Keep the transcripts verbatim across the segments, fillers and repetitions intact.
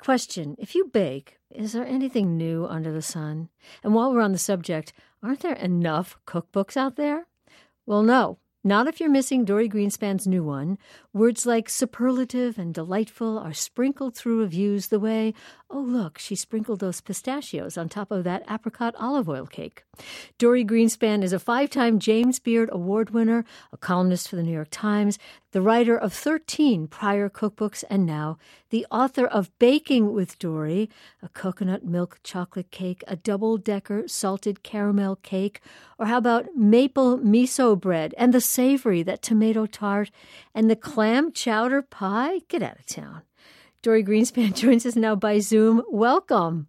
Question, if you bake, is there anything new under the sun? And while we're on the subject, aren't there enough cookbooks out there? Well, no. Not if you're missing Dorie Greenspan's new one. Words like superlative and delightful are sprinkled through reviews the way, oh, look, she sprinkled those pistachios on top of that apricot olive oil cake. Dorie Greenspan is a five-time James Beard Award winner, a columnist for the New York Times, the writer of thirteen prior cookbooks, and now the author of Baking with Dorie, a coconut milk chocolate cake, a double-decker salted caramel cake, or how about maple miso bread and the savory, that tomato tart, and the clam chowder pie? Get out of town. Dorie Greenspan joins us now by Zoom. Welcome.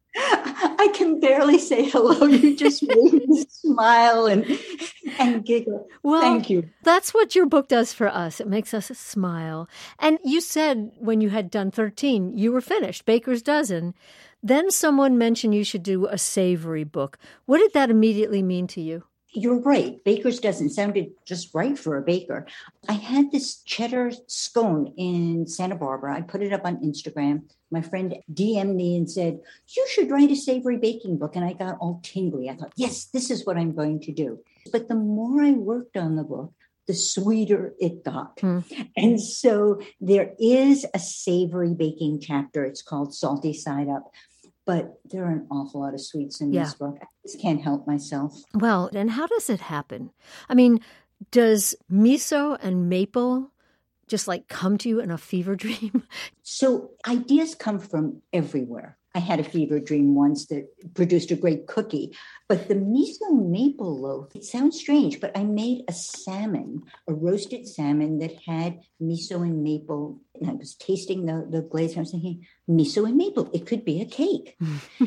I can barely say hello. You just made me smile and and giggle. Well, thank you. That's what your book does for us. It makes us smile. And you said when you had done thirteen, you were finished, Baker's Dozen. Then someone mentioned you should do a savory book. What did that immediately mean to you? You're right. Baker's Dozen sounded just right for a baker. I had this cheddar scone in Santa Barbara. I put it up on Instagram. My friend D M'd me and said, you should write a savory baking book. And I got all tingly. I thought, yes, this is what I'm going to do. But the more I worked on the book, the sweeter it got. Hmm. And so there is a savory baking chapter. It's called Salty Side Up. But there are an awful lot of sweets in yeah. this book. I just can't help myself. Well, and how does it happen? I mean, does miso and maple just like come to you in a fever dream? So ideas come from everywhere. I had a fever dream once that produced a great cookie, but the miso maple loaf, it sounds strange, but I made a salmon, a roasted salmon that had miso and maple. And I was tasting the, the glaze and I was thinking, miso and maple, it could be a cake.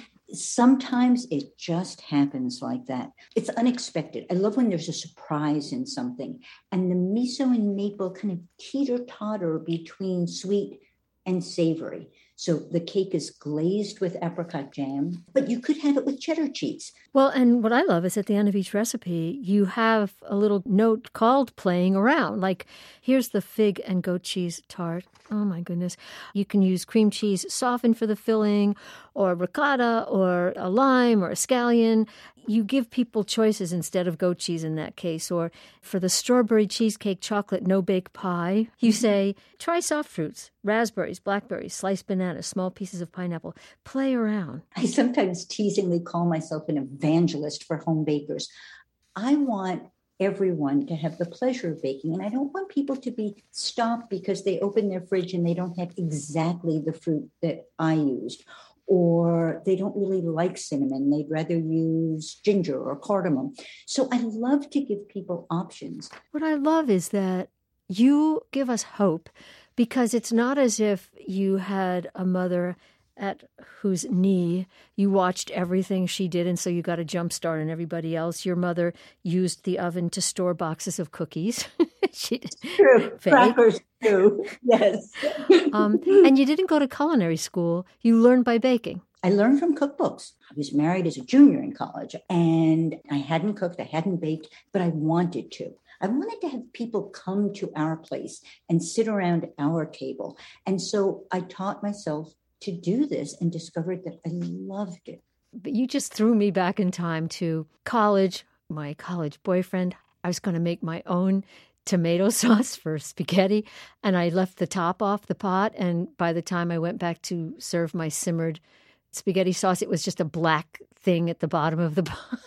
Sometimes it just happens like that. It's unexpected. I love when there's a surprise in something. And the miso and maple kind of teeter-totter between sweet and savory. So the cake is glazed with apricot jam, but you could have it with cheddar cheese. Well, and what I love is at the end of each recipe, you have a little note called playing around. Like, here's the fig and goat cheese tart. Oh, my goodness. You can use cream cheese softened for the filling, or ricotta, or a lime, or a scallion. You give people choices instead of goat cheese in that case. Or for the strawberry cheesecake chocolate no-bake pie, you say, try soft fruits, raspberries, blackberries, sliced bananas, small pieces of pineapple. Play around. I sometimes teasingly call myself an evangelist for home bakers. I want everyone to have the pleasure of baking, and I don't want people to be stopped because they open their fridge and they don't have exactly the fruit that I used. Or they don't really like cinnamon. They'd rather use ginger or cardamom. So I love to give people options. What I love is that you give us hope, because it's not as if you had a mother at whose knee you watched everything she did, and so you got a jump start on everybody else. Your mother used the oven to store boxes of cookies. she did. True. Crackers too. Yes. um, and you didn't go to culinary school. You learned by baking. I learned from cookbooks. I was married as a junior in college, and I hadn't cooked, I hadn't baked, but I wanted to. I wanted to have people come to our place and sit around our table. And so I taught myself to do this and discovered that I loved it. But you just threw me back in time to college, my college boyfriend. I was going to make my own tomato sauce for spaghetti, and I left the top off the pot. And by the time I went back to serve my simmered spaghetti sauce, it was just a black thing at the bottom of the pot.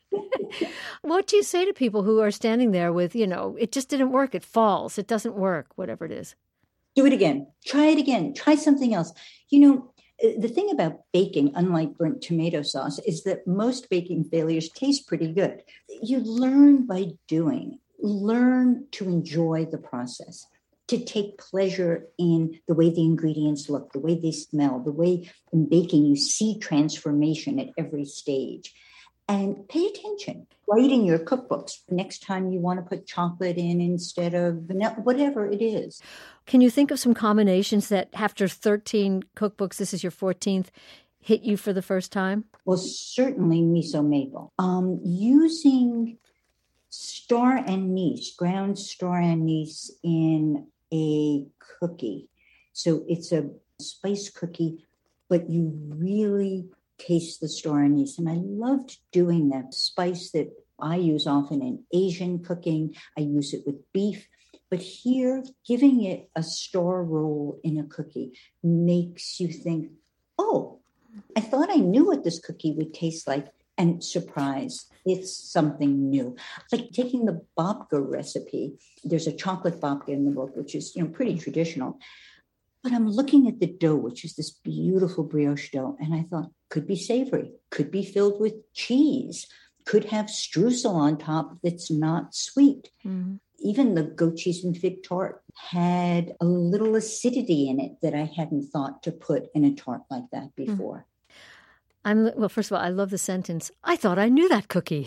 What do you say to people who are standing there with, you know, it just didn't work, it falls, it doesn't work, whatever it is? Do it again. Try it again. Try something else. You know, the thing about baking, unlike burnt tomato sauce, is that most baking failures taste pretty good. You learn by doing. Learn to enjoy the process, to take pleasure in the way the ingredients look, the way they smell, the way in baking you see transformation at every stage. And pay attention. Write in your cookbooks next time you want to put chocolate in instead of vanilla, whatever it is. Can you think of some combinations that after thirteen cookbooks, this is your fourteenth, hit you for the first time? Well, certainly miso maple. Um, using star anise, ground star anise in a cookie. So it's a spice cookie but you really taste the star anise. And I loved doing that spice that I use often in Asian cooking. I use it with beef. But here, giving it a star role in a cookie makes you think, oh, I thought I knew what this cookie would taste like, and surprise, it's something new. Like taking the babka recipe. There's a chocolate babka in the book, which is, you know, pretty traditional. But I'm looking at the dough, which is this beautiful brioche dough, and I thought, could be savory, could be filled with cheese, could have streusel on top that's not sweet. Mm-hmm. Even the goat cheese and fig tart had a little acidity in it that I hadn't thought to put in a tart like that before. I'm well, first of all, I love the sentence, I thought I knew that cookie.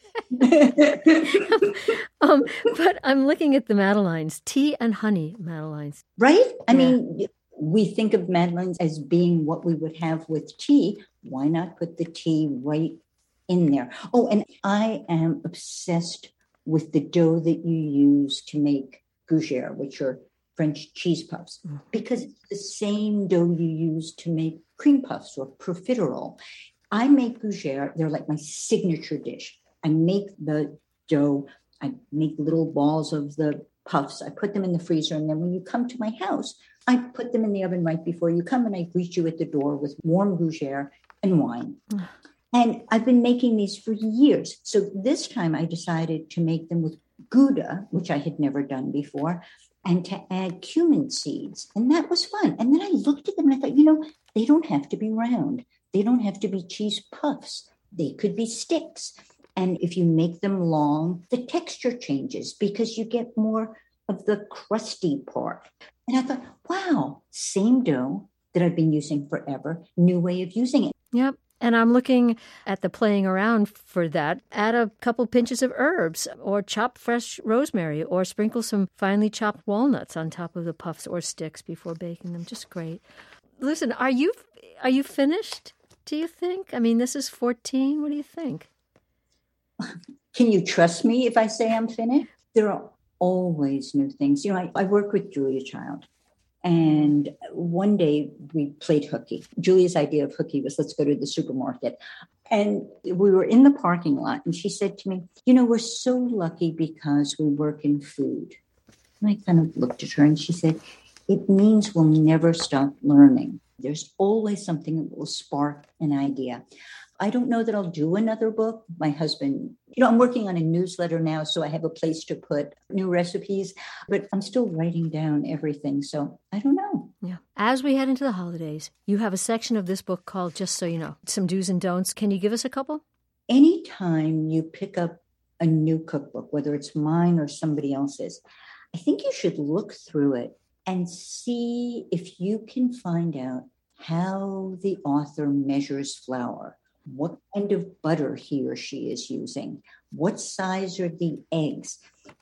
um, but I'm looking at the Madeleines, tea and honey Madeleines. Right? I Yeah. mean, we think of Madeleines as being what we would have with tea. Why not put the tea right in there? Oh, and I am obsessed with the dough that you use to make gougere, which are French cheese puffs, mm. because it's the same dough you use to make cream puffs or profiterole. I make gougere. They're like my signature dish. I make the dough. I make little balls of the puffs. I put them in the freezer. And then when you come to my house, I put them in the oven right before you come. And I greet you at the door with warm gougere and wine. Mm. And I've been making these for years. So this time I decided to make them with Gouda, which I had never done before, and to add cumin seeds. And that was fun. And then I looked at them and I thought, you know, they don't have to be round. They don't have to be cheese puffs. They could be sticks. And if you make them long, the texture changes because you get more of the crusty part. And I thought, wow, same dough that I've been using forever, new way of using it. Yep. And I'm looking at the playing around for that. Add a couple pinches of herbs or chop fresh rosemary or sprinkle some finely chopped walnuts on top of the puffs or sticks before baking them. Just great. Listen, are you are you finished, do you think? I mean, this is fourteen. What do you think? Can you trust me if I say I'm finished? There are always new things. You know, I, I work with Julia Child. And one day we played hooky. Julia's idea of hooky was, let's go to the supermarket. And we were in the parking lot. And she said to me, you know, we're so lucky because we work in food. And I kind of looked at her and she said, it means we'll never stop learning. There's always something that will spark an idea. I don't know that I'll do another book. My husband, you know, I'm working on a newsletter now, so I have a place to put new recipes, but I'm still writing down everything. So I don't know. Yeah. As we head into the holidays, you have a section of this book called Just So You Know, some do's and don'ts. Can you give us a couple? Anytime you pick up a new cookbook, whether it's mine or somebody else's, I think you should look through it and see if you can find out how the author measures flour. What kind of butter he or she is using, what size are the eggs.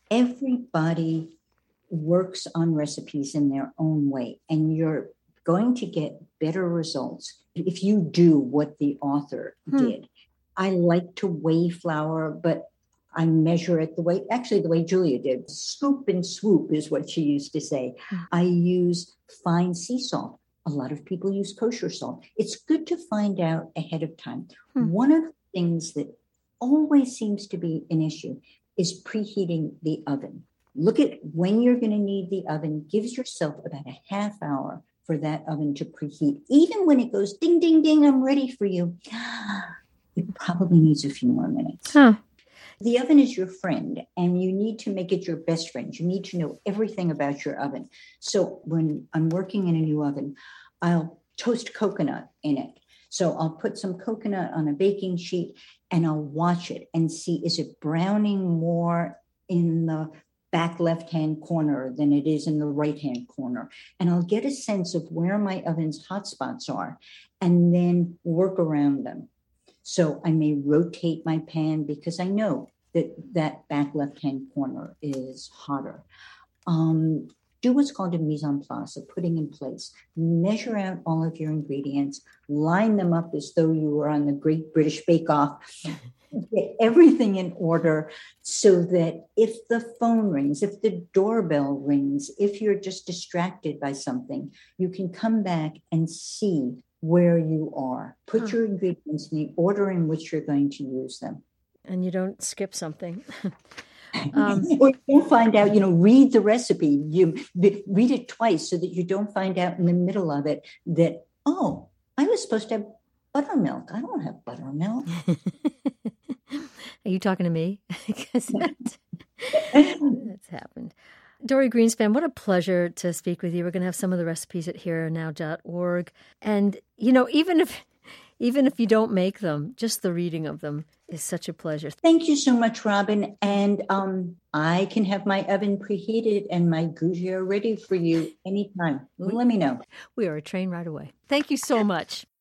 Everybody works on recipes in their own way, and you're going to get better results if you do what the author hmm. did. I like to weigh flour, but I measure it the way, actually the way Julia did. Scoop and swoop is what she used to say. Hmm. I use fine sea salt. A lot of people use kosher salt. It's good to find out ahead of time. Hmm. One of the things that always seems to be an issue is preheating the oven. Look at when you're going to need the oven. Give yourself about a half hour for that oven to preheat. Even when it goes ding, ding, ding, I'm ready for you. It probably needs a few more minutes. Huh. The oven is your friend, and you need to make it your best friend. You need to know everything about your oven. So when I'm working in a new oven, I'll toast coconut in it. So I'll put some coconut on a baking sheet, and I'll watch it and see, is it browning more in the back left-hand corner than it is in the right-hand corner? And I'll get a sense of where my oven's hot spots are and then work around them. So I may rotate my pan because I know that that back left-hand corner is hotter. Um, do what's called a mise en place, a putting in place. Measure out all of your ingredients, line them up as though you were on the Great British Bake Off. Get everything in order so that if the phone rings, if the doorbell rings, if you're just distracted by something, you can come back and see where you are. Put Huh. your ingredients in the order in which you're going to use them. And you don't skip something. um, or you don't find out, you know, read the recipe. You read it twice so that you don't find out in the middle of it that, oh, I was supposed to have buttermilk. I don't have buttermilk. Are you talking to me? Because that's, that's happened. Dorie Greenspan, what a pleasure to speak with you. We're going to have some of the recipes at here now dot org. And, you know, even if even if you don't make them, just the reading of them is such a pleasure. Thank you so much, Robin. And um, I can have my oven preheated and my gougere ready for you anytime. Let me know. We are a train right away. Thank you so much.